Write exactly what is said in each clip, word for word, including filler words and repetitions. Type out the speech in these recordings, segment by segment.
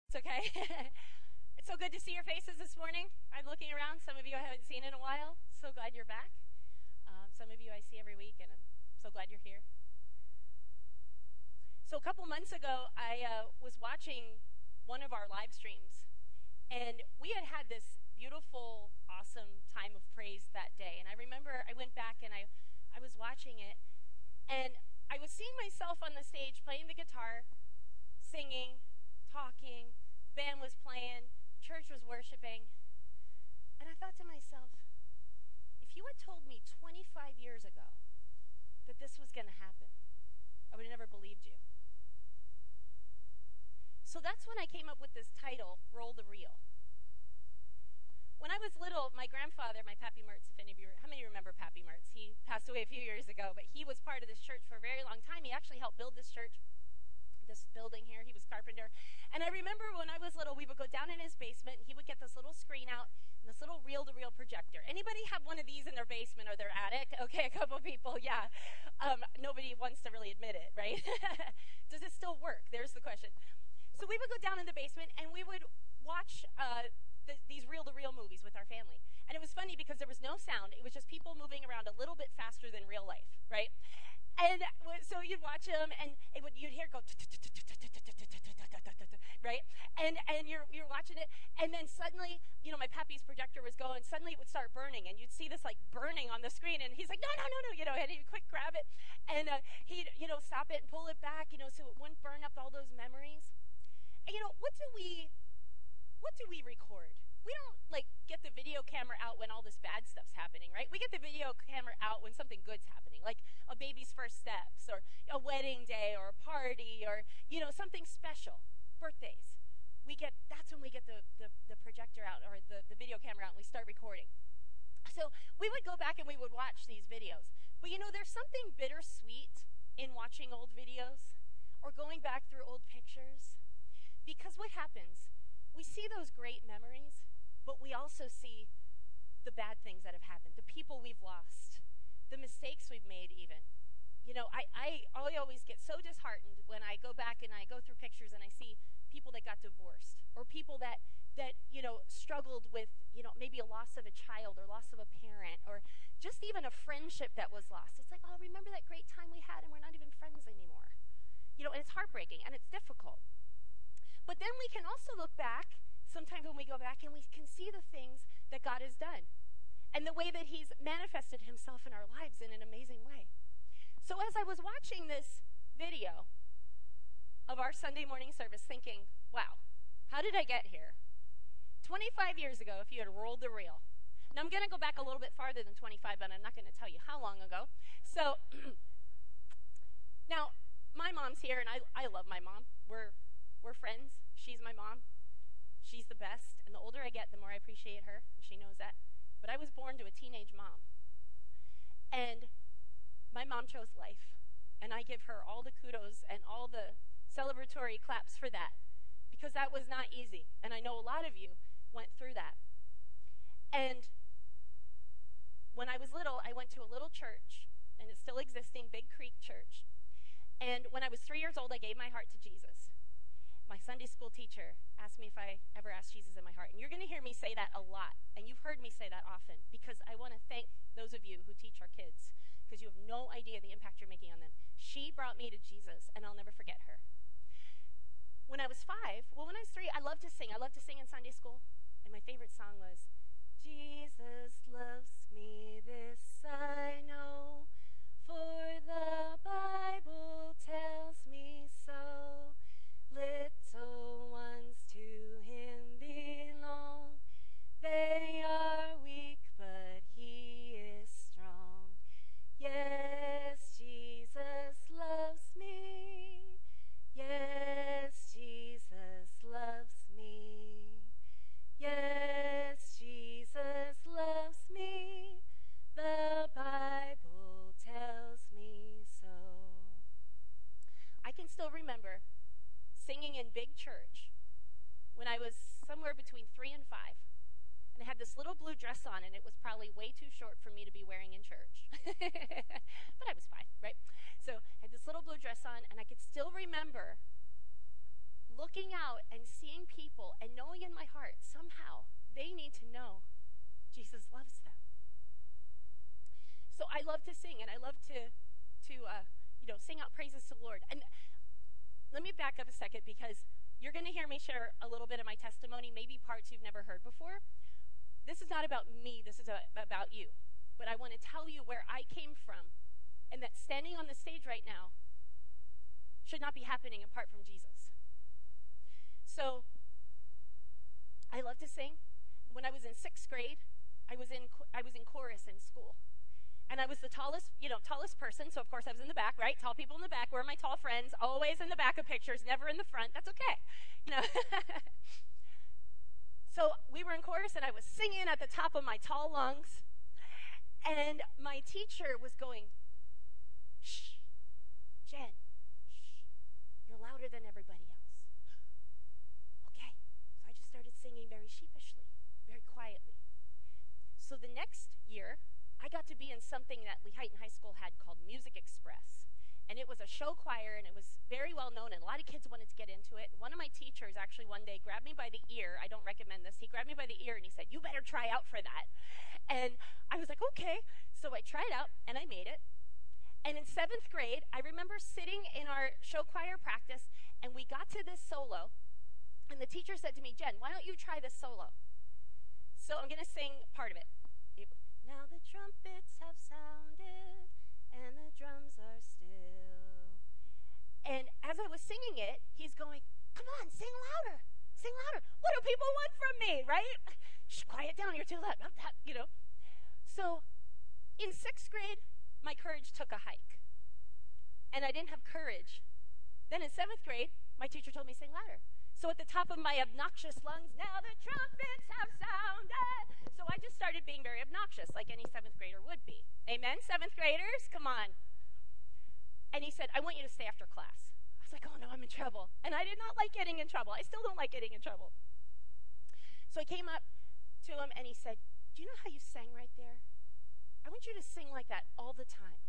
It's okay. It's so good to see your faces this morning. I'm looking around. Some of you I haven't seen in a while. So glad you're back. Um, some of you I see every week, and I'm so glad you're here. So a couple months ago, I uh, was watching one of our live streams, and we had had this beautiful, awesome time of praise that day. And I remember I went back and I, I was watching it, and I was seeing myself on the stage playing the guitar, singing, talking, band was playing, church was worshiping, and I thought to myself, if you had told me twenty-five years ago that this was going to happen, I would have never believed you. So that's when I came up with this title, Roll the Reel. When I was little, my grandfather, my Pappy Mertz, if any of you, how many remember Pappy Mertz? He passed away a few years ago, but he was part of this church for a very long time. He actually helped build this church, this building here. He was carpenter. And I remember when I was little, we would go down in his basement, and he would get this little screen out and this little reel-to-reel projector. Anybody have one of these in their basement or their attic? Okay, a couple people, yeah. Um, nobody wants to really admit it, right? Does it still work? There's the question. So we would go down in the basement, and we would watch uh, the, these reel-to-reel movies with our family. And it was funny because there was no sound. It was just people moving around a little bit faster than real life, right? And so you'd watch them, and it would, you'd hear it go, right? And and you're you're watching it, and then suddenly, you know, my pappy's projector was going. Suddenly, it would start burning, and you'd see this like burning on the screen. And he's like, no, no, no, no, you know, and he'd quick grab it, and uh, he'd you know stop it and pull it back, you know, so it wouldn't burn up all those memories. And you know, what do we, what do we record? We don't, like, get the video camera out when all this bad stuff's happening, right? We get the video camera out when something good's happening, like a baby's first steps, or a wedding day, or a party, or, you know, something special, birthdays. We get, that's when we get the, the, the projector out, or the, the video camera out, and we start recording. So we would go back and we would watch these videos. But, you know, there's something bittersweet in watching old videos, or going back through old pictures. Because what happens, we see those great memories, but we also see the bad things that have happened, the people we've lost, the mistakes we've made even. You know, I, I, I always get so disheartened when I go back and I go through pictures and I see people that got divorced, or people that, that you know, struggled with, you know, maybe a loss of a child or loss of a parent, or just even a friendship that was lost. It's like, oh, remember that great time we had and we're not even friends anymore. You know, and it's heartbreaking and it's difficult. But then we can also look back, sometimes when we go back, and we can see the things that God has done and the way that he's manifested himself in our lives in an amazing way. So as I was watching this video of our Sunday morning service, thinking, wow, how did I get here? twenty-five years ago, if you had rolled the reel. Now, I'm going to go back a little bit farther than twenty-five, but I'm not going to tell you how long ago. So now, my mom's here, and I, I love my mom. We're We're friends. She's my mom. She's the best. And the older I get, the more I appreciate her. She knows that. But I was born to a teenage mom. And my mom chose life. And I give her all the kudos and all the celebratory claps for that. Because that was not easy. And I know a lot of you went through that. And when I was little, I went to a little church. And it's still existing, Big Creek Church. And when I was three years old, I gave my heart to Jesus. My Sunday school teacher asked me if I ever asked Jesus in my heart. And you're going to hear me say that a lot. And you've heard me say that often. Because I want to thank those of you who teach our kids. Because you have no idea the impact you're making on them. She brought me to Jesus, and I'll never forget her. When I was five, well, when I was three, I loved to sing. I loved to sing in Sunday school. And my favorite song was, Jesus loves me, this I know, for the Bible tells me so. Little ones to him belong. They are weak, but he is strong. Yes, Jesus loves me. Yes, Jesus loves me. Yes, Jesus loves me. The Bible tells me so. I can still remember singing in Big Church when I was somewhere between three and five. And I had this little blue dress on, and it was probably way too short for me to be wearing in church. But I was five, right? So I had this little blue dress on, and I could still remember looking out and seeing people I love to sing, and I love to, to uh, you know, sing out praises to the Lord. And let me back up a second, because you're going to hear me share a little bit of my testimony, maybe parts you've never heard before. This is not about me. This is a, about you. But I want to tell you where I came from, and that standing on the stage right now should not be happening apart from Jesus. So I love to sing. When I was in sixth grade, I was in I was in chorus in school. And I was the tallest, you know, tallest person, so of course I was in the back, right? Tall people in the back. Where are my tall friends? Always in the back of pictures, never in the front. That's okay. You know. So we were in chorus, and I was singing at the top of my tall lungs. And my teacher was going, "Shh, Jen, shh, you're louder than everybody else." Okay. So I just started singing very sheepishly, very quietly. So the next year, I got to be in something that Lehighton High School had called Music Express. And it was a show choir, and it was very well known, and a lot of kids wanted to get into it. And one of my teachers actually one day grabbed me by the ear. I don't recommend this. He grabbed me by the ear, and he said, "You better try out for that." And I was like, okay. So I tried out, and I made it. And in seventh grade, I remember sitting in our show choir practice, and we got to this solo, and the teacher said to me, "Jen, why don't you try this solo?" So I'm going to sing part of it. Now the trumpets have sounded, and the drums are still. And as I was singing it, he's going, "Come on, sing louder, sing louder. What do people want from me, right? Shh, quiet down, you're too loud." You know. So in sixth grade, my courage took a hike. And I didn't have courage. Then in seventh grade, my teacher told me to sing louder. So at the top of my obnoxious lungs, "Now the trumpets have sounded." So I just started being very obnoxious, like any seventh grader would be. Amen, seventh graders? Come on. And he said, "I want you to stay after class." I was like, oh no, I'm in trouble. And I did not like getting in trouble. I still don't like getting in trouble. So I came up to him, and he said, "Do you know how you sang right there? I want you to sing like that all the time."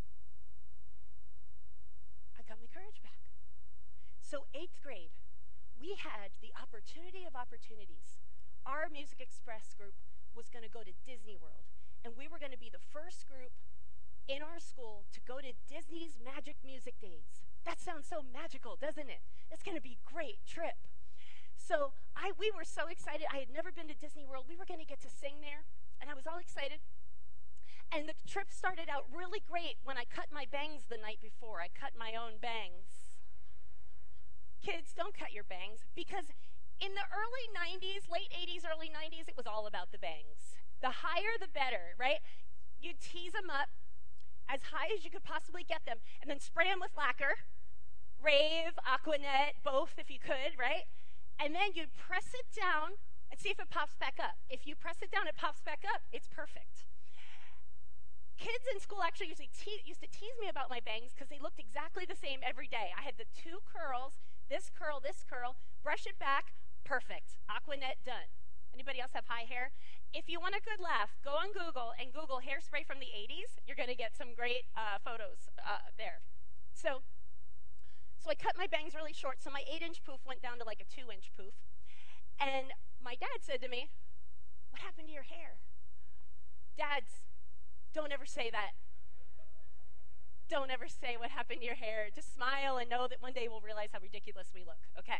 I got my courage back. So eighth grade, we had the opportunity of opportunities. Our Music Express group was going to go to Disney World, and we were going to be the first group in our school to go to Disney's Magic Music Days. That sounds so magical, doesn't it? It's going to be a great trip. So I, we were so excited. I had never been to Disney World. We were going to get to sing there, and I was all excited. And the trip started out really great when I cut my bangs the night before. I cut my own bangs. Kids, don't cut your bangs, because in the early nineties, late eighties, early nineties, it was all about the bangs. The higher, the better, right? You tease them up as high as you could possibly get them, and then spray them with lacquer, Rave, Aquanet, both if you could, right? And then you'd press it down and see if it pops back up. If you press it down, it pops back up, it's perfect. Kids in school actually usually te- used to tease me about my bangs because they looked exactly the same every day. I had the two curls, this curl, this curl, brush it back, perfect. Aquanet, done. Anybody else have high hair? If you want a good laugh, go on Google and Google hairspray from the eighties. You're going to get some great uh, photos uh, there. So, so I cut my bangs really short, so my eight-inch poof went down to like a two-inch poof. And my dad said to me, "What happened to your hair?" Dads, don't ever say that. Don't ever say what happened to your hair. Just smile and know that one day we'll realize how ridiculous we look, okay?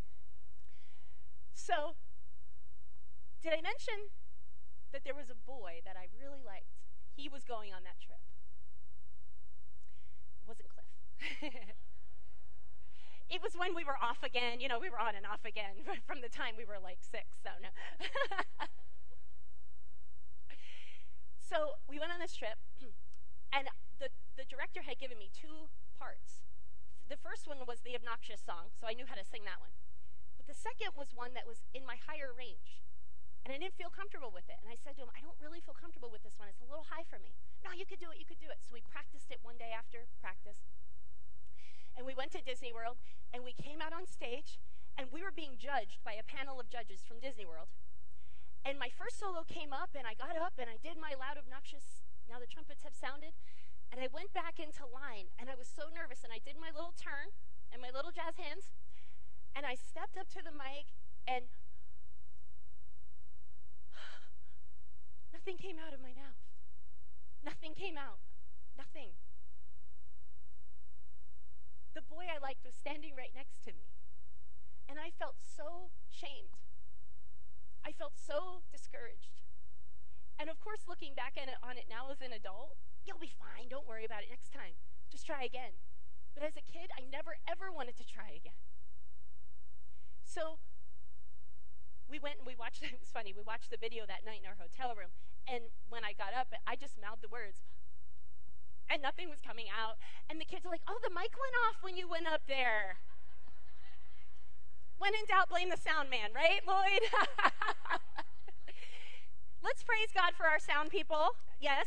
So, did I mention that there was a boy that I really liked? He was going on that trip. It wasn't Cliff. It was when we were off again. You know, we were on and off again from the time we were like six, so no. So we went on this trip, and the, the director had given me two parts. The first one was the obnoxious song, so I knew how to sing that one. But the second was one that was in my higher range, and I didn't feel comfortable with it. And I said to him, "I don't really feel comfortable with this one. It's a little high for me." "No, you could do it, you could do it." So we practiced it one day after practice. And we went to Disney World, and we came out on stage, and we were being judged by a panel of judges from Disney World. And my first solo came up, and I got up, and I did my loud, obnoxious, "Now the trumpets have sounded." And I went back into line, and I was so nervous, and I did my little turn and my little jazz hands, and I stepped up to the mic, and nothing came out of my mouth. Nothing came out? Nothing. The boy I liked was standing right next to me. And I felt so shamed. I felt so discouraged. And of course, looking back at it, on it now as an adult, you'll be fine. Don't worry about it next time. Just try again. But as a kid, I never, ever wanted to try again. So we went and we watched, it was funny, we watched the video that night in our hotel room. And when I got up, I just mouthed the words. And nothing was coming out. And the kids are like, oh, the mic went off when you went up there. When in doubt, blame the sound man, right, Lloyd? Let's praise God for our sound people. Yes.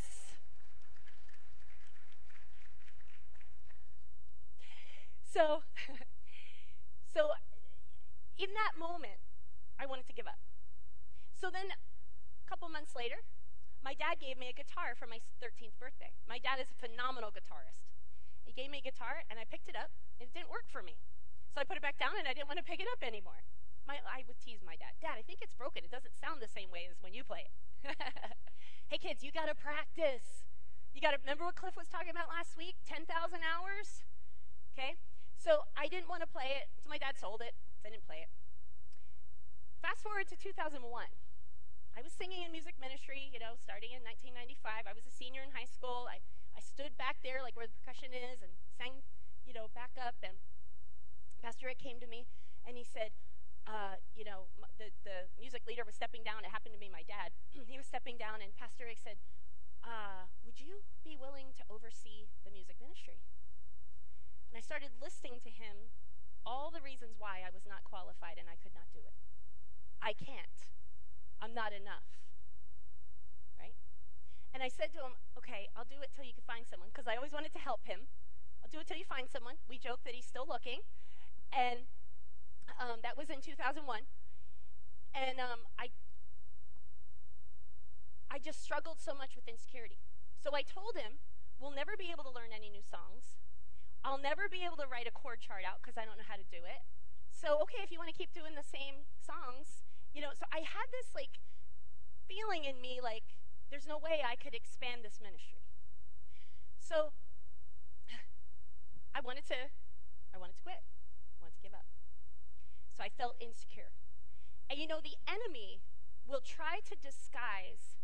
So, so in that moment, I wanted to give up. So then, a couple months later, my dad gave me a guitar for my thirteenth birthday. My dad is a phenomenal guitarist. He gave me a guitar, and I picked it up, and it didn't work for me. So I put it back down, and I didn't want to pick it up anymore. My, I would tease my dad, Dad, I think it's broken. It doesn't sound the same way as when you play it. Hey, kids, you got to practice. You got to remember what Cliff was talking about last week, ten thousand hours? Okay? So I didn't want to play it, so my dad sold it. So I didn't play it. Fast forward to two thousand one. I was singing in music ministry, you know, starting in nineteen ninety-five. I was a senior in high school. I, I stood back there, like where the percussion is, and sang, you know, back up. And Pastor Rick came to me, and he said, uh, you know, the, the music leader was stepping down. It happened to be my dad. He was stepping down, and Pastor Rick said, uh, would you be willing to oversee the music ministry? And I started listing to him all the reasons why I was not qualified and I could not do it. I can't. I'm not enough. Right? And I said to him, okay, I'll do it till you can find someone, because I always wanted to help him. I'll do it till you find someone. We joke that he's still looking. And um, that was in two thousand one. And um, I, I just struggled so much with insecurity. So I told him, we'll never be able to learn any new songs. I'll never be able to write a chord chart out because I don't know how to do it. So, okay, if you want to keep doing the same songs, you know, so I had this, like, feeling in me, like, there's no way I could expand this ministry. So, I wanted to, I wanted to quit. I wanted to give up. So I felt insecure. And, you know, the enemy will try to disguise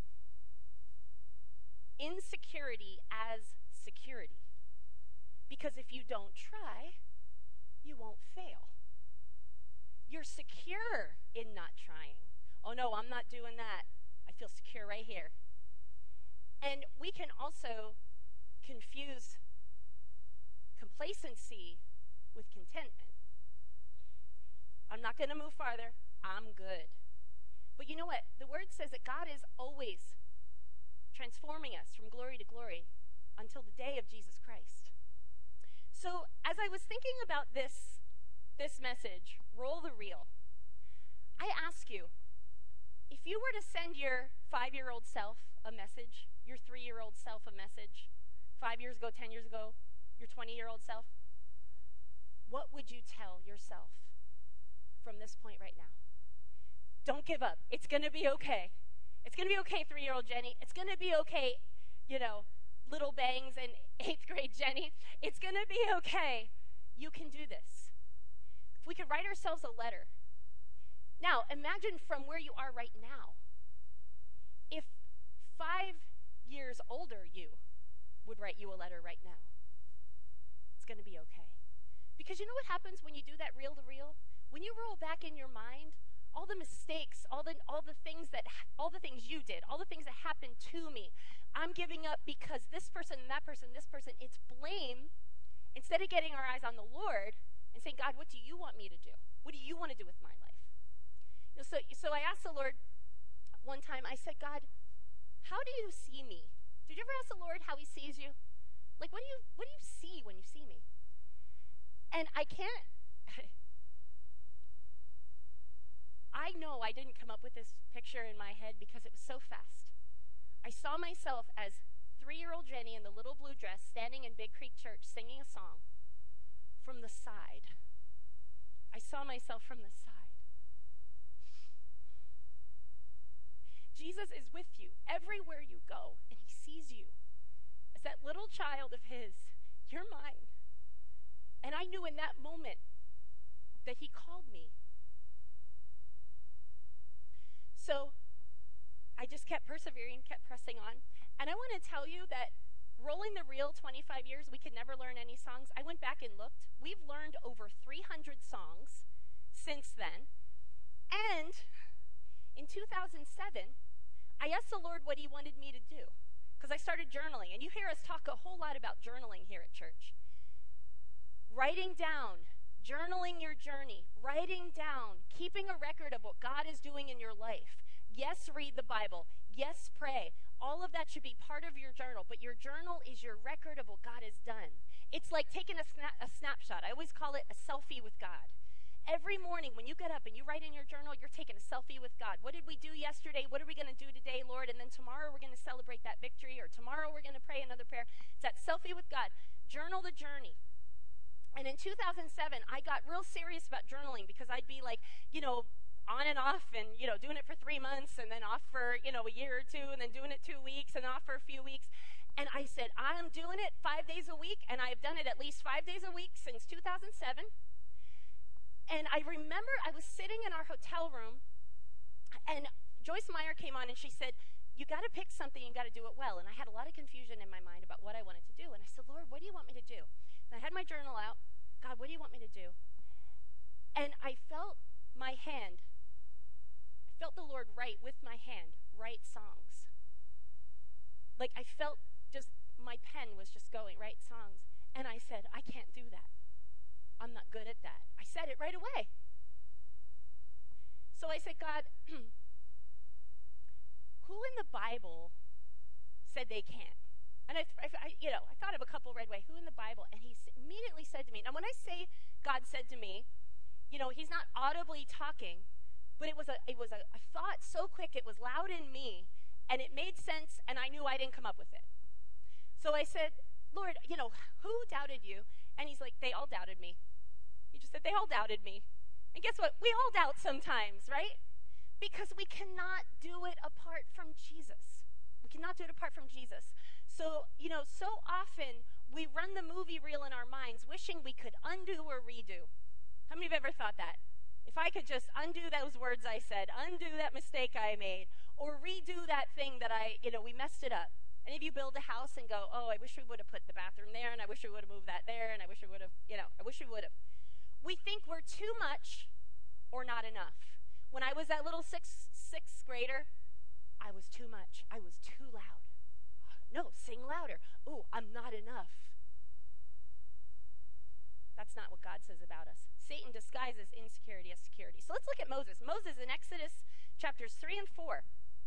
insecurity as security. Because if you don't try, you won't fail. You're secure in not trying. Oh no, I'm not doing that. I feel secure right here. And we can also confuse complacency with contentment. I'm not going to move farther. I'm good. But you know what? The word says that God is always transforming us from glory to glory until the day of Jesus Christ. So as I was thinking about this, this message, roll the reel, I ask you, if you were to send your five-year-old self a message, your three-year-old self a message, five years ago, ten years ago, your twenty-year-old self, what would you tell yourself from this point right now? Don't give up. It's going to be okay. It's going to be okay, three-year-old Jenny. It's going to be okay, you know, little bangs and eighth grade Jenny. It's going to be okay. You can do this. If we could write ourselves a letter. Now, imagine from where you are right now. If five years older you would write you a letter right now. It's going to be okay. Because you know what happens when you do that reel to reel? When you roll back in your mind, all the mistakes, all the all the things that all the things you did, all the things that happened to me, I'm giving up because this person and that person, this person, it's blame. Instead of getting our eyes on the Lord and saying, God, what do you want me to do? What do you want to do with my life? You know, so so I asked the Lord one time, I said, God, how do you see me? Did you ever ask the Lord how he sees you? Like, what do you what do you see when you see me? And I can't I know I didn't come up with this picture in my head because it was so fast. I saw myself as three-year-old Jenny in the little blue dress standing in Big Creek Church singing a song from the side. I saw myself from the side. Jesus is with you everywhere you go, and he sees you. as that little child of his, you're mine. And I knew in that moment that he called me. So I just kept persevering, kept pressing on. And I want to tell you that rolling the reel twenty-five years, we could never learn any songs. I went back and looked. We've learned over three hundred songs since then. And in two thousand seven, I asked the Lord what he wanted me to do, because I started journaling. And you hear us talk a whole lot about journaling here at church. Writing down, journaling your journey, writing down, keeping a record of what God is doing in your life. Yes, read the Bible. Yes, pray. All of that should be part of your journal, but your journal is your record of what God has done. It's like taking a, sna- a snapshot. I always call it a selfie with God. Every morning when you get up and you write in your journal, you're taking a selfie with God. What did we do yesterday? What are we going to do today, Lord? And then tomorrow we're going to celebrate that victory, or tomorrow we're going to pray another prayer. It's that selfie with God. Journal the journey. And in two thousand seven, I got real serious about journaling, because I'd be like, you know, on and off, and, you know, doing it for three months and then off for, you know, a year or two, and then doing it two weeks and off for a few weeks. And I said, I'm doing it five days a week, and I've done it at least five days a week since two thousand seven. And I remember I was sitting in our hotel room, and Joyce Meyer came on, and she said, you got to pick something, you got to do it well. And I had a lot of confusion in my mind about what I wanted to do. And I said, Lord, what do you want me to do? And I had my journal out. God, what do you want me to do? And I felt my hand, I felt the Lord write with my hand, write songs. Like I felt just, my pen was just going, write songs. And I said, I can't do that. I'm not good at that. I said it right away. So I said, God, who in the Bible said they can't? And I, I, you know, I thought of a couple right away. Who in the Bible? And he immediately said to me, now when I say God said to me, you know, he's not audibly talking, but it was a, it was a, a thought so quick, it was loud in me, and it made sense, and I knew I didn't come up with it. So I said, Lord, you know, who doubted you? And he's like, they all doubted me. He just said, they all doubted me. And guess what? We all doubt sometimes, right? Because we cannot do it apart from Jesus. We cannot do it apart from Jesus. So, you know, so often we run the movie reel in our minds wishing we could undo or redo. How many have ever thought that? If I could just undo those words I said, undo that mistake I made, or redo that thing that I, you know, we messed it up. Any of you build a house and go, oh, I wish we would have put the bathroom there, and I wish we would have moved that there, and I wish we would have, you know, I wish we would have. We think we're too much or not enough. When I was that little sixth, sixth grader, I was too much. I was too loud. No, sing louder. Ooh, I'm not enough. That's not what God says about us. Satan disguises insecurity as security. So let's look at Moses. Moses in Exodus chapters three and four.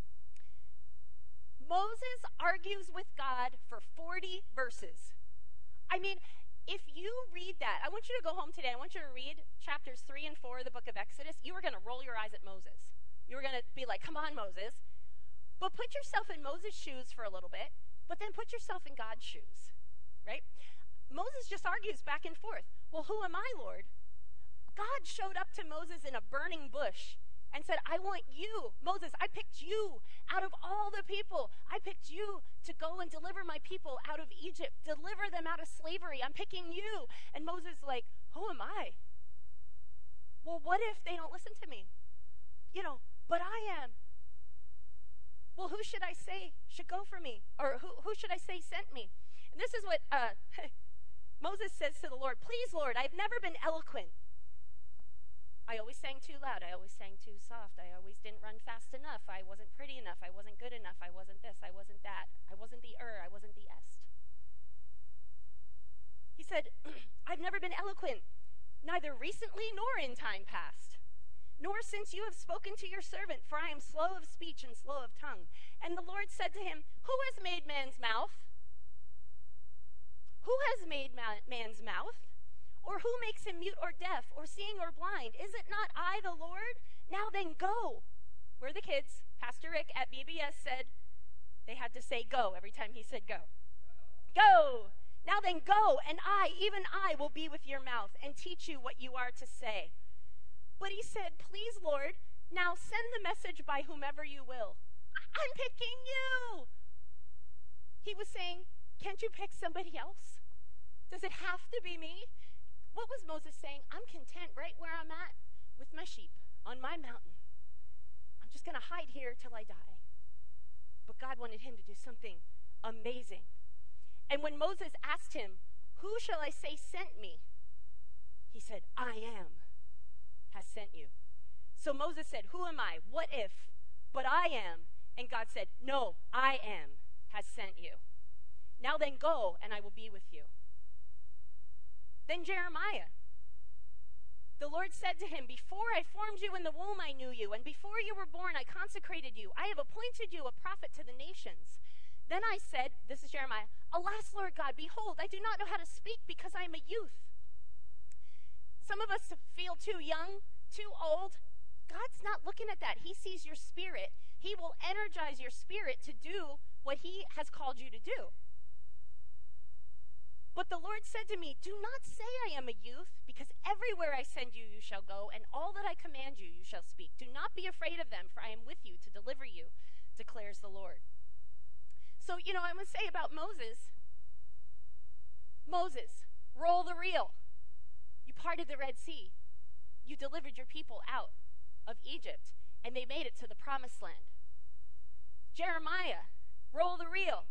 Moses argues with God for forty verses. I mean, if you read that, I want you to go home today. I want you to read chapters three and four of the book of Exodus. You are going to roll your eyes at Moses. You are going to be like, come on, Moses. But put yourself in Moses' shoes for a little bit, but then put yourself in God's shoes, right? Moses just argues back and forth. Well, who am I, Lord? God showed up to Moses in a burning bush and said, I want you, Moses, I picked you out of all the people. I picked you to go and deliver my people out of Egypt, deliver them out of slavery. I'm picking you. And Moses is like, who am I? Well, what if they don't listen to me? You know, but I am. Well, who should I say should go for me? Or who, who should I say sent me? And this is what uh, Moses says to the Lord, please, Lord, I've never been eloquent. I always sang too loud. I always sang too soft. I always didn't run fast enough. I wasn't pretty enough. I wasn't good enough. I wasn't this. I wasn't that. I wasn't the er. I wasn't the est. He said, I've never been eloquent, neither recently nor in time past, nor since you have spoken to your servant, for I am slow of speech and slow of tongue. And the Lord said to him, who has made man's mouth? Who has made ma- man's mouth? Or who makes him mute or deaf or seeing or blind? Is it not I, the Lord? Now then go. We're the kids. Pastor Rick at B B S said they had to say go every time he said go. Go. Now then go, and I, even I, will be with your mouth and teach you what you are to say. But he said, please, Lord, now send the message by whomever you will. I'm picking you. He was saying, Can't you pick somebody else? Does it have to be me? What was Moses saying? I'm content right where I'm at with my sheep on my mountain. I'm just going to hide here till I die. But God wanted him to do something amazing. And when Moses asked him, who shall I say sent me? He said, I am has sent you. So Moses said, who am I? What if? But I am. And God said, no, I am has sent you. Now then go, and I will be with you. Then Jeremiah. The Lord said to him, before I formed you in the womb, I knew you, and before you were born, I consecrated you. I have appointed you a prophet to the nations. Then I said, this is Jeremiah, alas, Lord God, behold, I do not know how to speak because I am a youth. Some of us feel too young, too old. God's not looking at that. He sees your spirit. He will energize your spirit to do what he has called you to do. But the Lord said to me, do not say I am a youth, because everywhere I send you, you shall go, and all that I command you, you shall speak. Do not be afraid of them, for I am with you to deliver you, declares the Lord. So, you know, I want to say about Moses, Moses, roll the reel. You parted the Red Sea. You delivered your people out of Egypt, and they made it to the promised land. Jeremiah, roll the reel.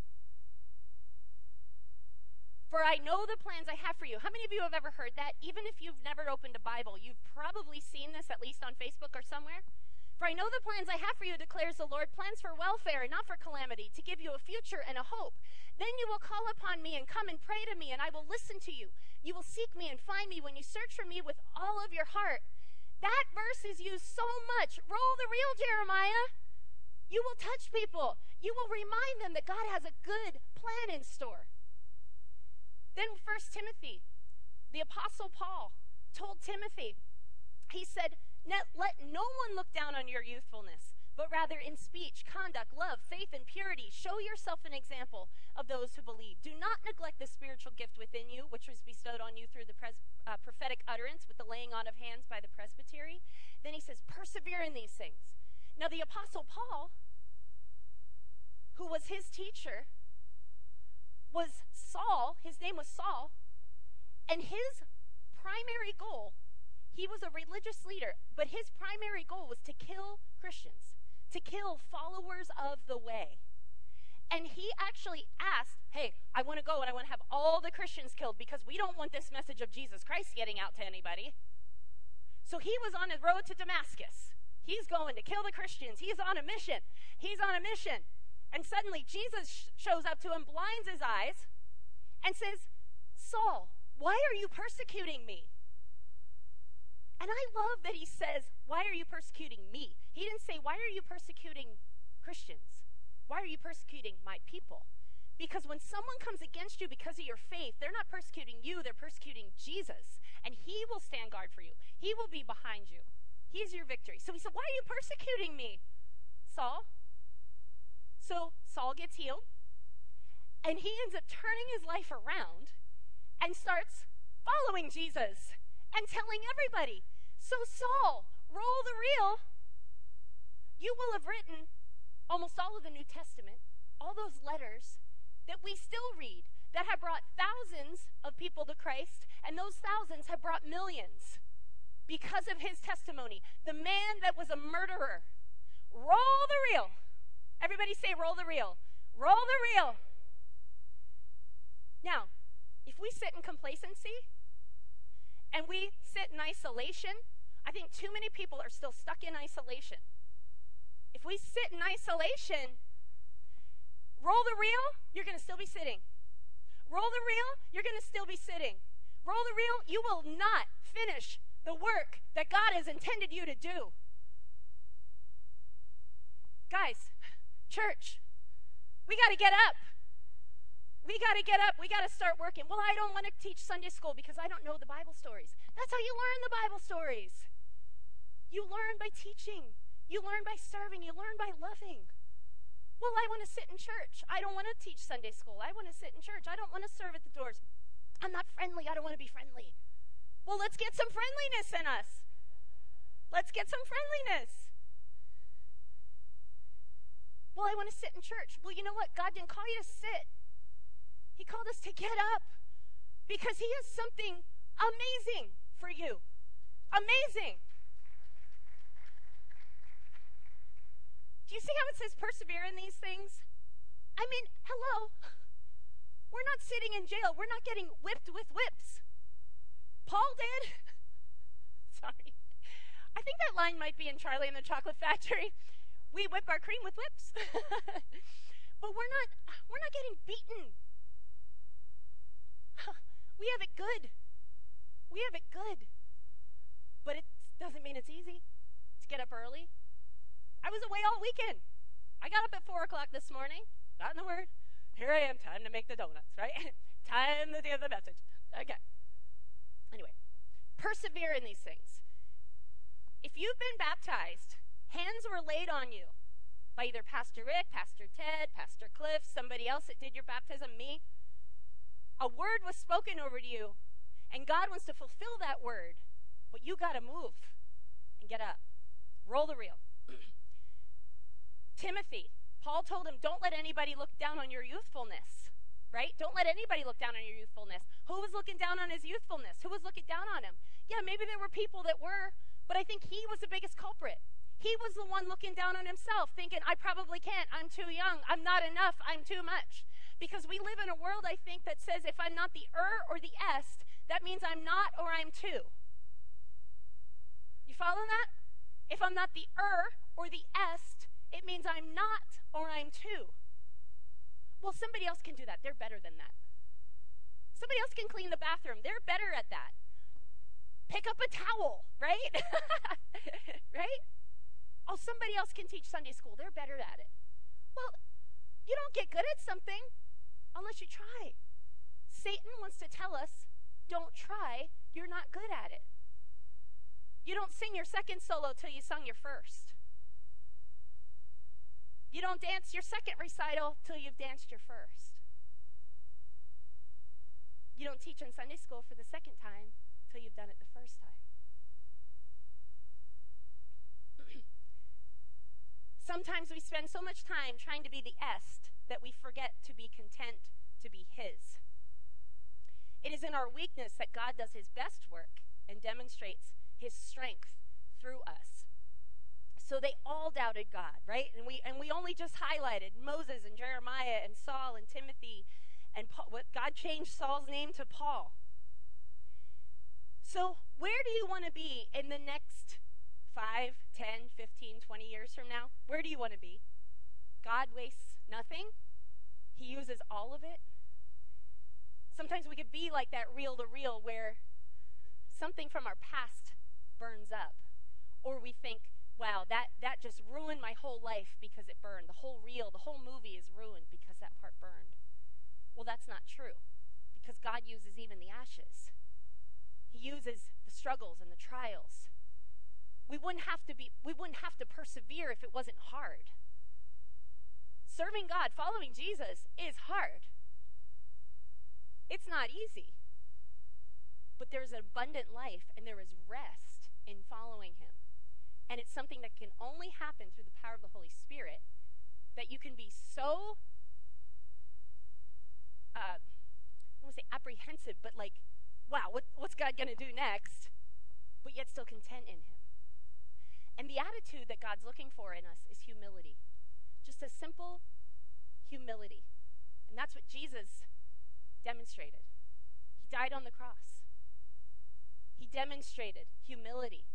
For I know the plans I have for you. How many of you have ever heard that? Even if you've never opened a Bible, you've probably seen this at least on Facebook or somewhere. For I know the plans I have for you, declares the Lord, plans for welfare and not for calamity, to give you a future and a hope. Then you will call upon me and come and pray to me, and I will listen to you. You will seek me and find me when you search for me with all of your heart. That verse is used so much. Roll the reel, Jeremiah. You will touch people. You will remind them that God has a good plan in store. Then First Timothy, the Apostle Paul told Timothy, he said, let no one look down on your youthfulness, but rather in speech, conduct, love, faith, and purity, show yourself an example of those who believe. Do not neglect the spiritual gift within you, which was bestowed on you through the pres- uh, prophetic utterance with the laying on of hands by the presbytery. Then he says, persevere in these things. Now the Apostle Paul, who was his teacher, was Saul. His name was Saul, and his primary goal, he was a religious leader, but his primary goal was to kill Christians, to kill followers of the way. And he actually asked, hey, I want to go and I want to have all the Christians killed because we don't want this message of Jesus Christ getting out to anybody. So he was on his road to Damascus. He's going to kill the Christians. He's on a mission. He's on a mission. And suddenly Jesus sh- shows up to him, blinds his eyes, and says, Saul, why are you persecuting me? And I love that he says, why are you persecuting me? He didn't say, why are you persecuting Christians? Why are you persecuting my people? Because when someone comes against you because of your faith, they're not persecuting you, they're persecuting Jesus. And he will stand guard for you. He will be behind you. He's your victory. So he said, why are you persecuting me, Saul? So Saul gets healed, and he ends up turning his life around and starts following Jesus and telling everybody. So Saul, roll the reel. You will have written almost all of the New Testament, all those letters that we still read that have brought thousands of people to Christ, and those thousands have brought millions because of his testimony. The man that was a murderer. Roll the reel. Everybody say, roll the reel. Roll the reel. Now, if we sit in complacency and we sit in isolation, I think too many people are still stuck in isolation. If we sit in isolation, roll the reel, you're going to still be sitting. Roll the reel, you're going to still be sitting. Roll the reel, you will not finish the work that God has intended you to do. Guys, church, we got to get up. We got to get up. We got to start working. Well, I don't want to teach Sunday school because I don't know the Bible stories. That's how you learn the Bible stories. You learn by teaching. You learn by serving. You learn by loving. Well, I want to sit in church. I don't want to teach Sunday school. I want to sit in church. I don't want to serve at the doors. I'm not friendly. I don't want to be friendly. Well, let's get some friendliness in us. Let's get some friendliness. Well, I want to sit in church. Well, you know what? God didn't call you to sit. He called us to get up because he has something amazing for you. Amazing. Do you see how it says persevere in these things? I mean, hello. We're not sitting in jail. We're not getting whipped with whips. Paul did. Sorry. I think that line might be in Charlie and the Chocolate Factory. We whip our cream with whips. But we're not we're not getting beaten. We have it good. We have it good. But it doesn't mean it's easy to get up early. I was away all weekend. I got up at four o'clock this morning, got in the Word. Here I am, time to make the donuts, right? Time to give the message. Okay. Anyway, persevere in these things. If you've been baptized, hands were laid on you by either Pastor Rick, Pastor Ted, Pastor Cliff, somebody else that did your baptism, me. A word was spoken over to you, and God wants to fulfill that word, but you got to move and get up. Roll the reel. Timothy, Paul told him, don't let anybody look down on your youthfulness, right? Don't let anybody look down on your youthfulness. Who was looking down on his youthfulness? Who was looking down on him? Yeah, maybe there were people that were, but I think he was the biggest culprit. He was the one looking down on himself, thinking, I probably can't. I'm too young. I'm not enough. I'm too much. Because we live in a world, I think, that says if I'm not the er or the est, that means I'm not or I'm too. You follow that? If I'm not the er or the est, it means I'm not or I'm too. Well, somebody else can do that. They're better than that. Somebody else can clean the bathroom. They're better at that. Pick up a towel, right? Right? Oh, somebody else can teach Sunday school. They're better at it. Well, you don't get good at something unless you try. Satan wants to tell us, don't try, you're not good at it. You don't sing your second solo till you sung your first. You don't dance your second recital till you've danced your first. You don't teach in Sunday school for the second time till you've done it the first time. Sometimes we spend so much time trying to be the est that we forget to be content to be his. It is in our weakness that God does his best work and demonstrates his strength through us. So they all doubted God, right? And we and we only just highlighted Moses and Jeremiah and Saul and Timothy and Paul. What God changed Saul's name to Paul. So where do you want to be in the next five, ten, fifteen, twenty years from now? Where do you want to be? God wastes nothing. He uses all of it. Sometimes we could be like that reel to reel where something from our past burns up. Or we think, wow, that, that just ruined my whole life because it burned. The whole reel, the whole movie is ruined because that part burned. Well, that's not true, because God uses even the ashes. He uses the struggles and the trials. We wouldn't have to be, we wouldn't have to persevere if it wasn't hard. Serving God, following Jesus is hard. It's not easy. But there's an abundant life and there is rest in following him. And it's something that can only happen through the power of the Holy Spirit, that you can be so, uh, I don't want to say apprehensive, but like, wow, what, what's God going to do next? But yet still content in him. And the attitude that God's looking for in us is humility. Just a simple humility. And that's what Jesus demonstrated. He died on the cross. He demonstrated humility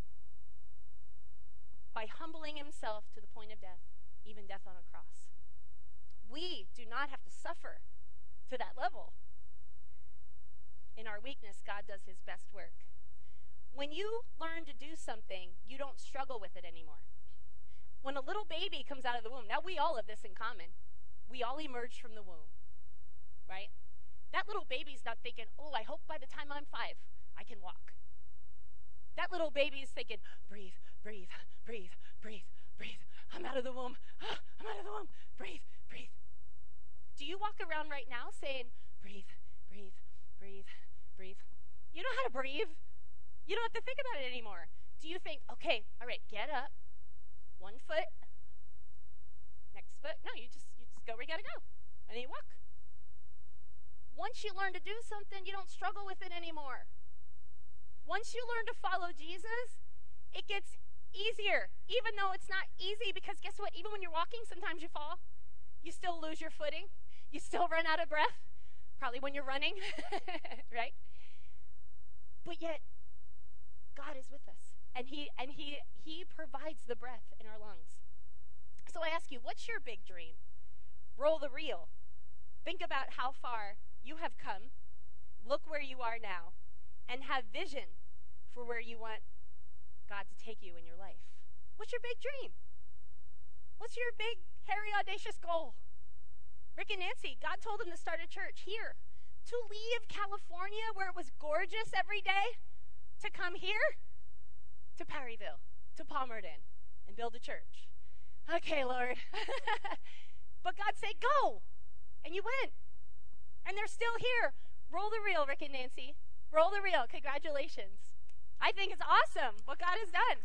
by humbling himself to the point of death, even death on a cross. We do not have to suffer to that level. In our weakness, God does his best work. When you learn to do something, you don't struggle with it anymore. When a little baby comes out of the womb, now we all have this in common. We all emerge from the womb, right? That little baby's not thinking, oh, I hope by the time I'm five, I can walk. That little baby is thinking, breathe, breathe, breathe, breathe, breathe. I'm out of the womb. I'm out of the womb. Breathe, breathe. Do you walk around right now saying, breathe, breathe, breathe, breathe? You know how to breathe. You don't have to think about it anymore. Do you think, okay, all right, get up, one foot, next foot? No, you just you just go where you gotta go, and then you walk. Once you learn to do something, you don't struggle with it anymore. Once you learn to follow Jesus, it gets easier, even though it's not easy, because guess what? Even when you're walking, sometimes you fall. You still lose your footing. You still run out of breath, probably when you're running, right? But yet, God is with us, and he and he he provides the breath in our lungs. So I ask you, what's your big dream? Roll the reel. Think about how far you have come. Look where you are now, and have vision for where you want God to take you in your life. What's your big dream? What's your big, hairy, audacious goal? Rick and Nancy, God told them to start a church here, to leave California where it was gorgeous every day, to come here, to Perryville, to Palmerton, and build a church. Okay, Lord. But God said, go. And you went. And they're still here. Roll the reel, Rick and Nancy. Roll the reel. Congratulations. I think it's awesome what God has done.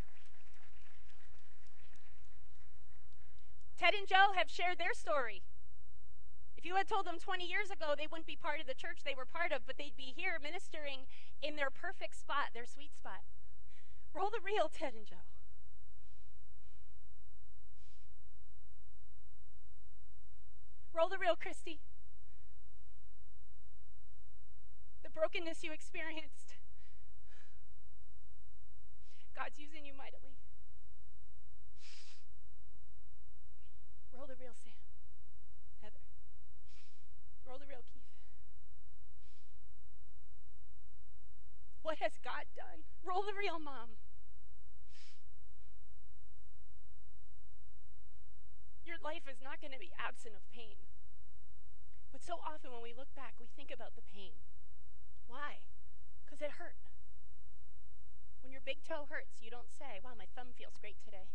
Ted and Joe have shared their story. If you had told them twenty years ago they wouldn't be part of the church they were part of, but they'd be here ministering in their perfect spot, their sweet spot. Roll the reel, Ted and Joe. Roll the reel, Christy. The brokenness you experienced, God's using you mightily. Roll the reel, Sam. Heather. Roll the reel, Keith. What has God done? Roll the reel, Mom. Your life is not going to be absent of pain. But so often when we look back, we think about the pain. Why? Because it hurt. When your big toe hurts, you don't say, wow, my thumb feels great today.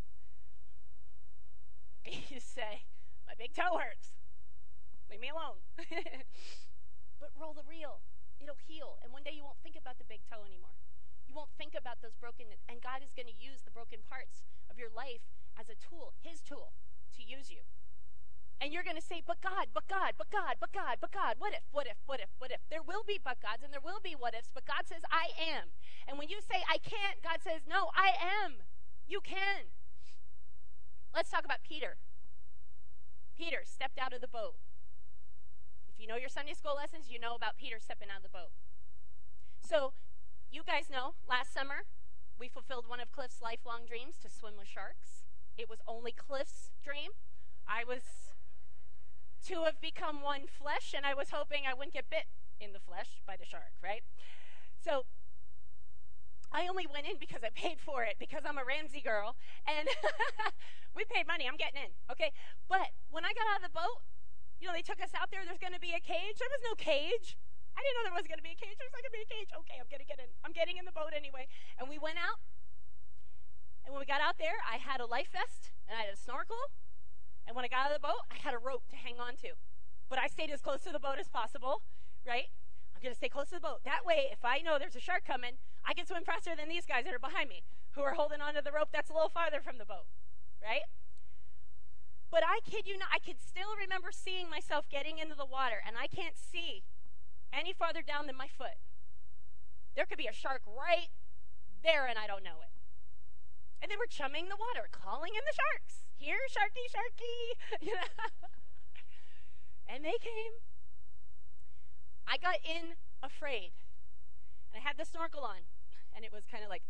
You say, my big toe hurts. Leave me alone. But roll the reel. It'll heal. And one day you won't think about the big toe anymore. You won't think about those broken, and God is going to use the broken parts of your life as a tool, his tool, to use you. And you're going to say, but God, but God, but God, but God, but God, what if, what if, what if, what if? There will be but gods and there will be what ifs, but God says, I am. And when you say, I can't, God says, no, I am. You can. Let's talk about Peter. Peter stepped out of the boat. If you know your Sunday school lessons, you know about Peter stepping out of the boat. So you guys know, last summer, we fulfilled one of Cliff's lifelong dreams to swim with sharks. It was only Cliff's dream. I was... Two have become one flesh, and I was hoping I wouldn't get bit in the flesh by the shark, right? So I only went in because I paid for it, because I'm a Ramsey girl, and we paid money. I'm getting in, okay? But when I got out of the boat, you know, they took us out there. There's going to be a cage. There was no cage. I didn't know there was going to be a cage. There's not going to be a cage. Okay, I'm going to get in. I'm getting in the boat anyway. And we went out, and when we got out there, I had a life vest, and I had a snorkel. And when I got out of the boat, I had a rope to hang on to. But I stayed as close to the boat as possible, right? I'm going to stay close to the boat. That way, if I know there's a shark coming, I can swim faster than these guys that are behind me, who are holding onto the rope that's a little farther from the boat, right? But I kid you not, I could still remember seeing myself getting into the water, and I can't see any farther down than my foot. There could be a shark right there, and I don't know it. And they were chumming the water, calling in the sharks. Here, sharky, sharky. You know? And they came. I got in afraid. And I had the snorkel on. And it was kind of like,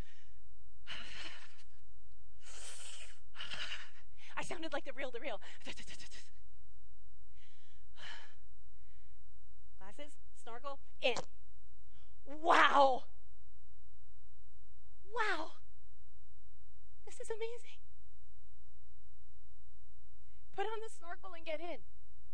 I sounded like the reel, the reel. Glasses, snorkel, in. Wow. Wow. This is amazing. Put on the snorkel and get in.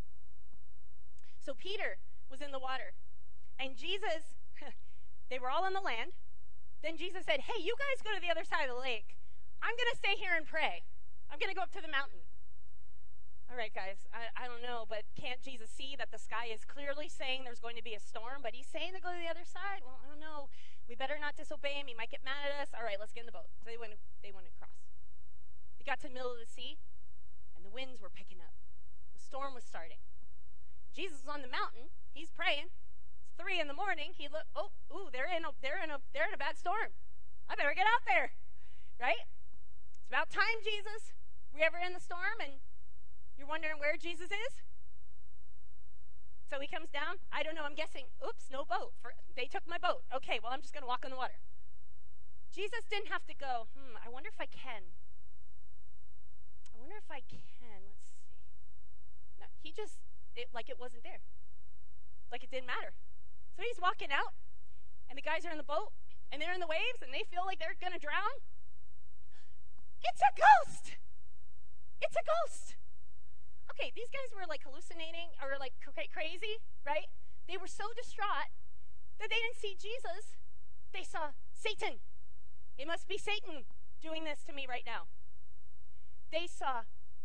So Peter was in the water. And Jesus, they were all on the land. Then Jesus said, hey, you guys go to the other side of the lake. I'm going to stay here and pray. I'm going to go up to the mountain. All right, guys, I, I don't know, but can't Jesus see that the sky is clearly saying there's going to be a storm, but he's saying to go to the other side? Well, I don't know. We better not disobey him. He might get mad at us. All right, let's get in the boat. So they went, they went across. They got to the middle of the sea, and the winds were picking up. The storm was starting. Jesus was on the mountain. He's praying. three in the morning, he looked, oh, ooh, they're in a, they're in a, they're in a bad storm. I better get out there, right? It's about time, Jesus. We ever in the storm and you're wondering where Jesus is? So he comes down. I don't know. I'm guessing, oops, no boat. For, they took my boat. Okay, well, I'm just going to walk on the water. Jesus didn't have to go, hmm, I wonder if I can. I wonder if I can. Let's see. No, he just, it, like it wasn't there. Like it didn't matter. So he's walking out, and the guys are in the boat, and they're in the waves, and they feel like they're going to drown. It's a ghost! It's a ghost! Okay, these guys were like hallucinating or like cra- crazy, right? They were so distraught that they didn't see Jesus. They saw Satan. It must be Satan doing this to me right now. They saw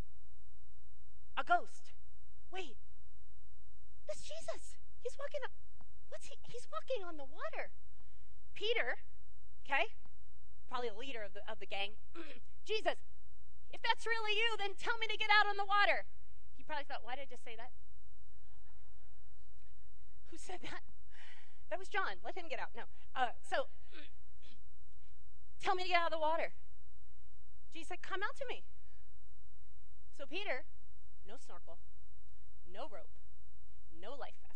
a ghost. Wait, that's Jesus. He's walking up. What's he? He's walking on the water. Peter, okay, probably the leader of the of the gang. Jesus, if that's really you, then tell me to get out on the water. He probably thought, why did I just say that? Who said that? That was John. Let him get out. No. Uh, so, tell me to get out of the water. Jesus said, come out to me. So Peter, no snorkel, no rope, no life vest.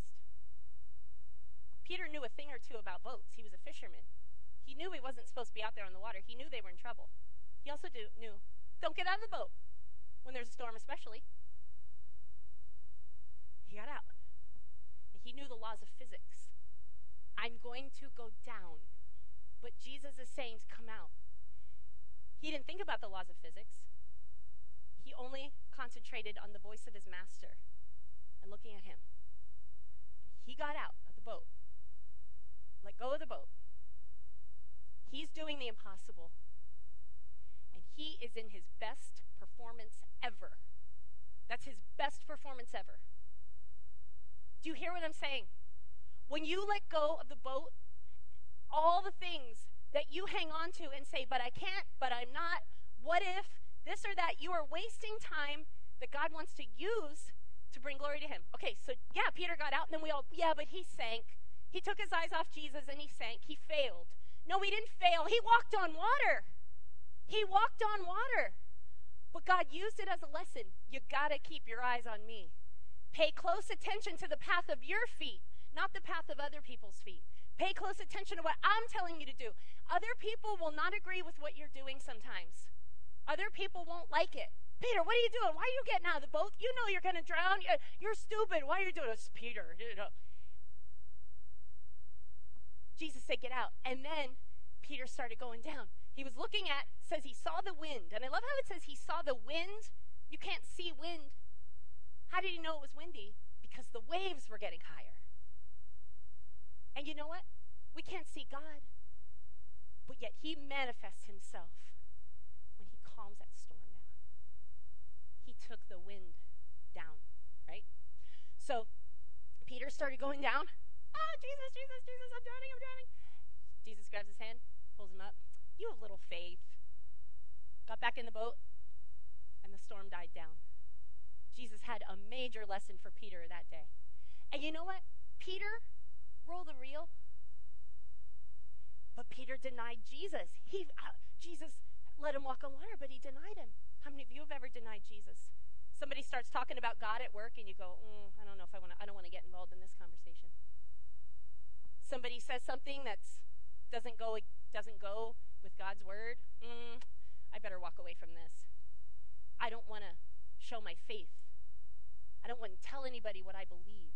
Peter knew a thing or two about boats. He was a fisherman. He knew he wasn't supposed to be out there on the water. He knew they were in trouble. He also do, knew, don't get out of the boat when there's a storm especially. He got out. And he knew the laws of physics. I'm going to go down. But Jesus is saying to come out. He didn't think about the laws of physics. He only concentrated on the voice of his master and looking at him. He got out of the boat. Let go of the boat. He's doing the impossible. And he is in his best performance ever. That's his best performance ever. Do you hear what I'm saying? When you let go of the boat, all the things that you hang on to and say, but I can't, but I'm not, what if, this or that, you are wasting time that God wants to use to bring glory to him. Okay, so yeah, Peter got out, and then we all, yeah, but he sank. He took his eyes off Jesus and he sank. He failed. No, he didn't fail. He walked on water. He walked on water. But God used it as a lesson. You got to keep your eyes on me. Pay close attention to the path of your feet, not the path of other people's feet. Pay close attention to what I'm telling you to do. Other people will not agree with what you're doing sometimes. Other people won't like it. Peter, what are you doing? Why are you getting out of the boat? You know you're going to drown. You're stupid. Why are you doing this, Peter? You know. Jesus said, get out. And then Peter started going down. He was looking at, says he saw the wind. And I love how it says he saw the wind. You can't see wind. How did he know it was windy? Because the waves were getting higher. And you know what? We can't see God. But yet he manifests himself when he calms that storm down. He took the wind down, right? So Peter started going down. Ah, Jesus, Jesus, Jesus, I'm drowning, I'm drowning. Jesus grabs his hand, pulls him up. You have little faith. Got back in the boat, and the storm died down. Jesus had a major lesson for Peter that day. And you know what? Peter, roll the reel. But Peter denied Jesus. He, uh, Jesus let him walk on water, but he denied him. How many of you have ever denied Jesus? Somebody starts talking about God at work, and you go, mm, I don't know if I want to. I don't want to get involved in this conversation. Somebody says something that's doesn't go doesn't go with God's word. Mm, I better walk away from this. I don't want to show my faith. I don't want to tell anybody what I believe.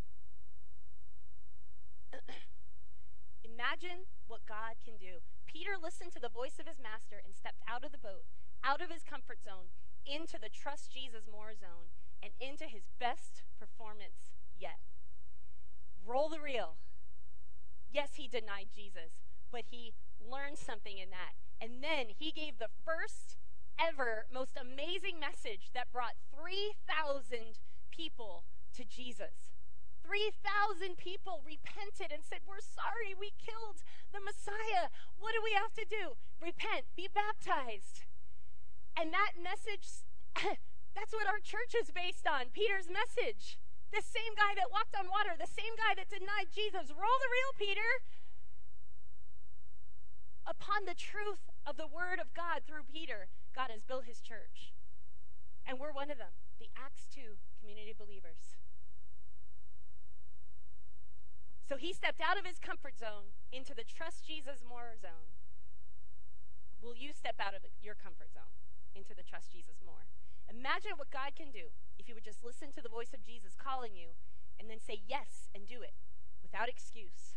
Imagine what God can do. Peter listened to the voice of his master and stepped out of the boat, out of his comfort zone, into the trust Jesus more zone, and into his best performance yet. Roll the reel. Yes, he denied Jesus, but he learned something in that. And then he gave the first ever, most amazing message that brought three thousand people to Jesus. three thousand people repented and said, we're sorry, we killed the Messiah. What do we have to do? Repent, be baptized. And that message, that's what our church is based on, Peter's message. The same guy that walked on water, the same guy that denied Jesus. Roll the reel, Peter. Upon the truth of the word of God through Peter, God has built his church. And we're one of them, the Acts two community of believers. So he stepped out of his comfort zone into the trust Jesus more zone. Will you step out of your comfort zone into the trust Jesus more? Imagine what God can do if you would just listen to the voice of Jesus calling you and then say yes and do it without excuse.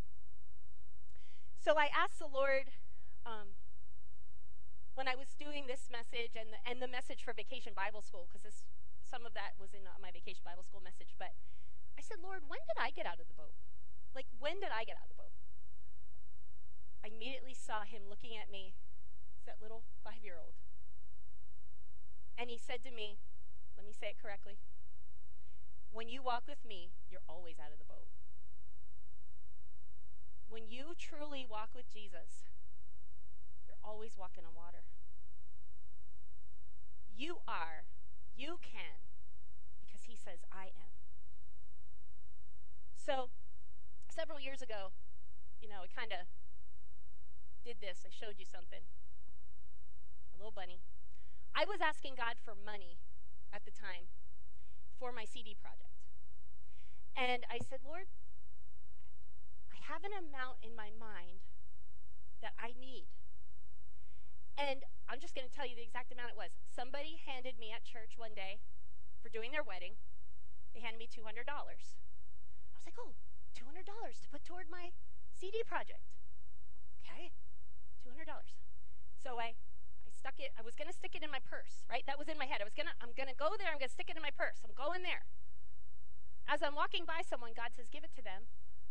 So I asked the Lord, um, when I was doing this message and the, and the message for Vacation Bible School, because this some of that was in uh, my Vacation Bible School message, but I said, Lord, when did I get out of the boat? Like, when did I get out of the boat? I immediately saw him looking at me, that little five-year-old. And he said to me, let me say it correctly, when you walk with me, you're always out of the boat. When you truly walk with Jesus, you're always walking on water. You are, you can, because he says, I am. So, several years ago, you know, I kind of did this. I showed you something. A little bunny. I was asking God for money at the time for my C D project. And I said, Lord, I have an amount in my mind that I need. And I'm just going to tell you the exact amount it was. Somebody handed me at church one day for doing their wedding. They handed me two hundred dollars. I was like, oh, two hundred dollars to put toward my C D project. Okay, two hundred dollars. So I, I stuck it, I was going to stick it in my purse, right? That was in my head. I was going to, I'm going to go there, I'm going to stick it in my purse. I'm going there. As I'm walking by someone, God says, give it to them.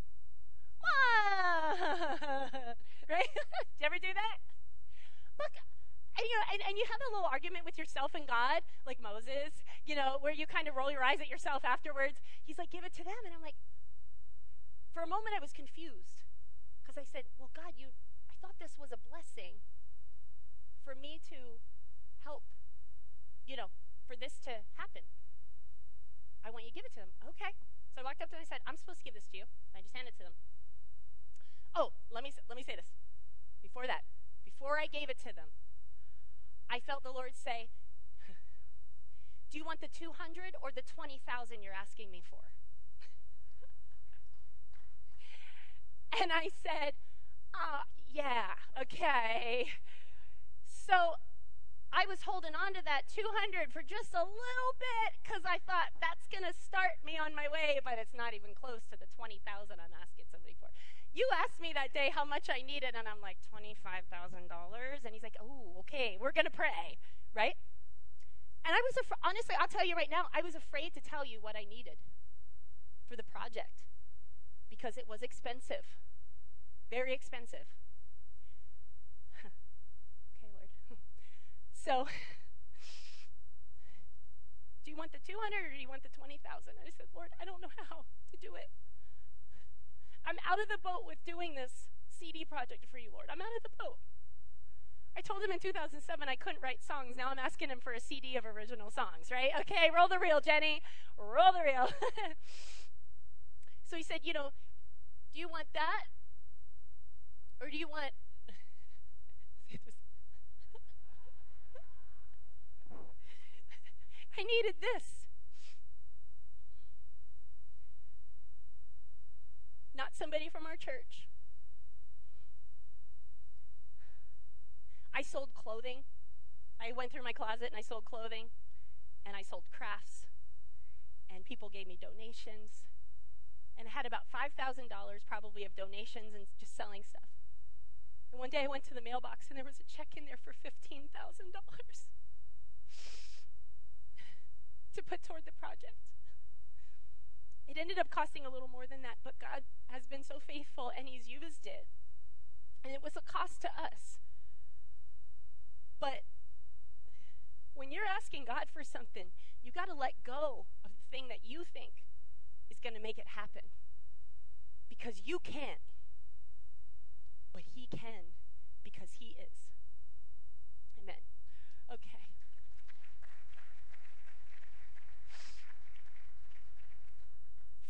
Ah! Right? Did you ever do that? Look, and, you know, and, and you have a little argument with yourself and God, like Moses, you know, where you kind of roll your eyes at yourself afterwards. He's like, give it to them. And I'm like, for a moment I was confused. Because I said, well, God, you, I thought this was a blessing for me to help, you know, for this to happen. I want you to give it to them. Okay. So I walked up to them and I said, I'm supposed to give this to you. And I just handed it to them. Oh, let me let me say this. Before that, before I gave it to them, I felt the Lord say, do you want the two hundred or the twenty thousand you're asking me for? And I said, uh, yeah, okay. So I was holding on to that two hundred for just a little bit because I thought that's going to start me on my way, but it's not even close to the twenty thousand I'm asking somebody for. You asked me that day how much I needed, and I'm like, twenty-five thousand dollars? And he's like, oh, okay, we're going to pray, right? And I was, af- honestly, I'll tell you right now, I was afraid to tell you what I needed for the project because it was expensive, very expensive. Okay, Lord. So, do you want the two hundred or do you want the twenty thousand? I said, Lord, I don't know how to do it. I'm out of the boat with doing this C D project for you, Lord. I'm out of the boat. I told him in two thousand seven I couldn't write songs. Now I'm asking him for a C D of original songs, right? Okay, roll the reel, Jenny. Roll the reel. So he said, you know, do you want that? Or do you want... I needed this. Not somebody from our church. I sold clothing. I went through my closet and I sold clothing. And I sold crafts. And people gave me donations. And I had about five thousand dollars probably of donations and just selling stuff. And one day I went to the mailbox and there was a check in there for fifteen thousand dollars to put toward the project. It ended up costing a little more than that, but God has been so faithful and he's used it. And it was a cost to us. But when you're asking God for something, you got to let go of the thing that you think is going to make it happen. Because you can't. But he can because he is. Amen. Okay.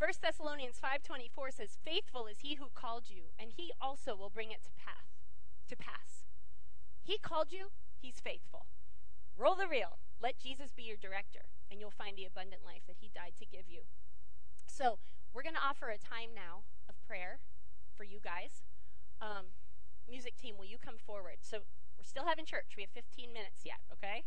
First Thessalonians five twenty-four says, faithful is he who called you, and he also will bring it to path, to pass. He called you, he's faithful. Roll the reel. Let Jesus be your director, and you'll find the abundant life that he died to give you. So we're going to offer a time now of prayer for you guys. Um, music team, will you come forward? So we're still having church. We have fifteen minutes yet, okay?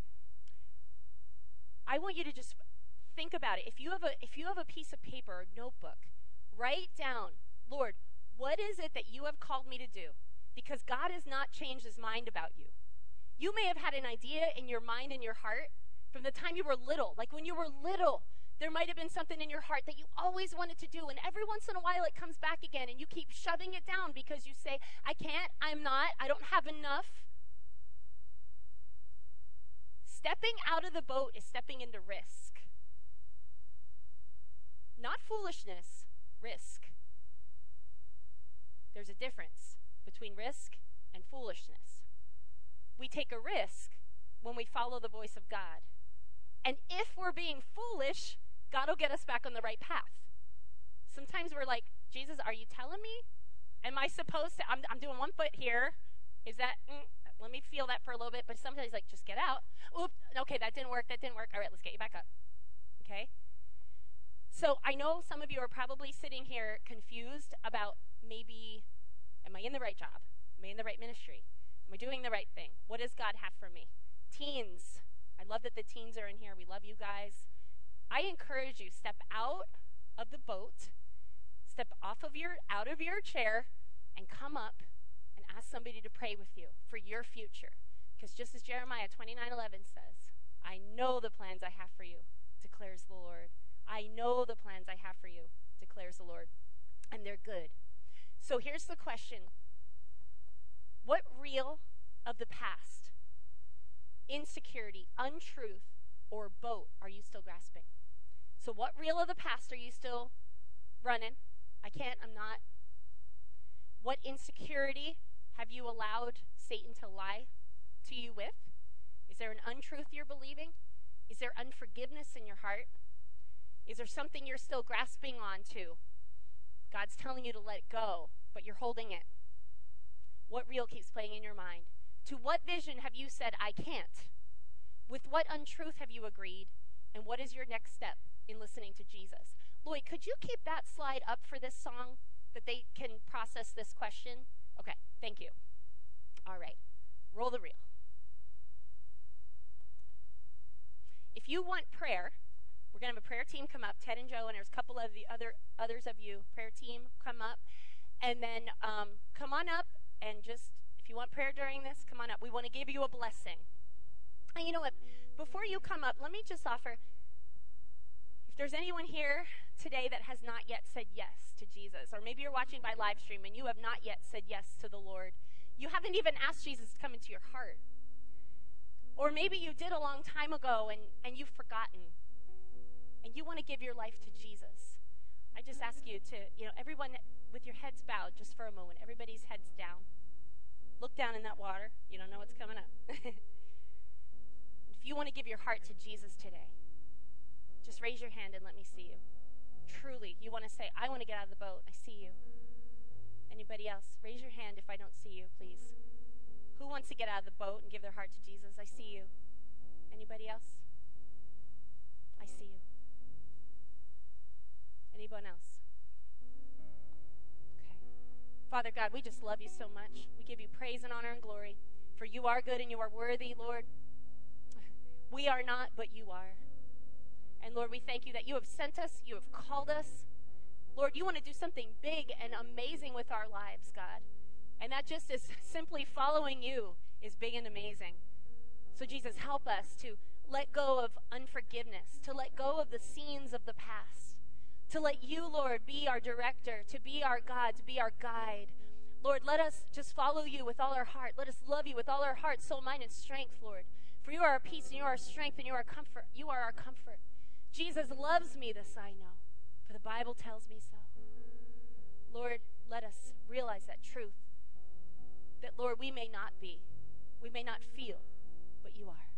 I want you to just think about it. If you have a if you have a piece of paper or notebook, write down, Lord, what is it that you have called me to do? Because God has not changed his mind about you. You may have had an idea in your mind and your heart from the time you were little. Like when you were little, there might have been something in your heart that you always wanted to do, and every once in a while it comes back again, and you keep shoving it down because you say, I can't, I'm not, I don't have enough. Stepping out of the boat is stepping into risk. Not foolishness, risk. There's a difference between risk and foolishness. We take a risk when we follow the voice of God. And if we're being foolish, God will get us back on the right path. Sometimes we're like, Jesus, are you telling me? Am I supposed to? I'm, I'm doing one foot here. Is that, mm, let me feel that for a little bit. But sometimes he's like, just get out. Oop, okay, that didn't work. That didn't work. All right, let's get you back up. Okay? So I know some of you are probably sitting here confused about maybe, am I in the right job? Am I in the right ministry? Am I doing the right thing? What does God have for me? Teens, I love that the teens are in here. We love you guys. I encourage you, step out of the boat, step off of your, out of your chair, and come up and ask somebody to pray with you for your future. Because just as Jeremiah twenty-nine eleven says, I know the plans I have for you, declares the Lord. I know the plans I have for you, declares the Lord, and they're good. So here's the question. What reel of the past, insecurity, untruth, or boat are you still grasping? So what reel of the past are you still running? I can't, I'm not. What insecurity have you allowed Satan to lie to you with? Is there an untruth you're believing? Is there unforgiveness in your heart? Is there something you're still grasping on to? God's telling you to let it go, but you're holding it. What reel keeps playing in your mind? To what vision have you said, I can't? With what untruth have you agreed? And what is your next step in listening to Jesus? Lloyd, could you keep that slide up for this song that they can process this question? Okay, thank you. All right, roll the reel. If you want prayer, we're going to have a prayer team come up, Ted and Joe, and there's a couple of the other others of you, prayer team, come up. And then um, come on up and just, if you want prayer during this, come on up. We want to give you a blessing. And you know what? Before you come up, let me just offer, if there's anyone here today that has not yet said yes to Jesus, or maybe you're watching by live stream and you have not yet said yes to the Lord, you haven't even asked Jesus to come into your heart. Or maybe you did a long time ago and, and you've forgotten, and you want to give your life to Jesus. I just ask you to, you know, everyone with your heads bowed just for a moment, everybody's heads down. Look down in that water. You don't know what's coming up. If you want to give your heart to Jesus today, just raise your hand and let me see you. Truly, you want to say, I want to get out of the boat. I see you. Anybody else? Raise your hand if I don't see you, please. Who wants to get out of the boat and give their heart to Jesus? I see you. Anybody else? I see you. Anyone else? Okay. Father God, we just love you so much. We give you praise and honor and glory, for you are good and you are worthy, Lord. We are not, but you are. And Lord, we thank you that you have sent us, you have called us. Lord, you want to do something big and amazing with our lives, God. And that just is simply following you is big and amazing. So Jesus, help us to let go of unforgiveness, to let go of the scenes of the past, to let you, Lord, be our director, to be our God, to be our guide. Lord, let us just follow you with all our heart. Let us love you with all our heart, soul, mind, and strength, Lord. For you are our peace, and you are our strength, and you are our comfort. You are our comfort. Jesus loves me, this I know, for the Bible tells me so. Lord, let us realize that truth, that, Lord, we may not be, we may not feel, but you are.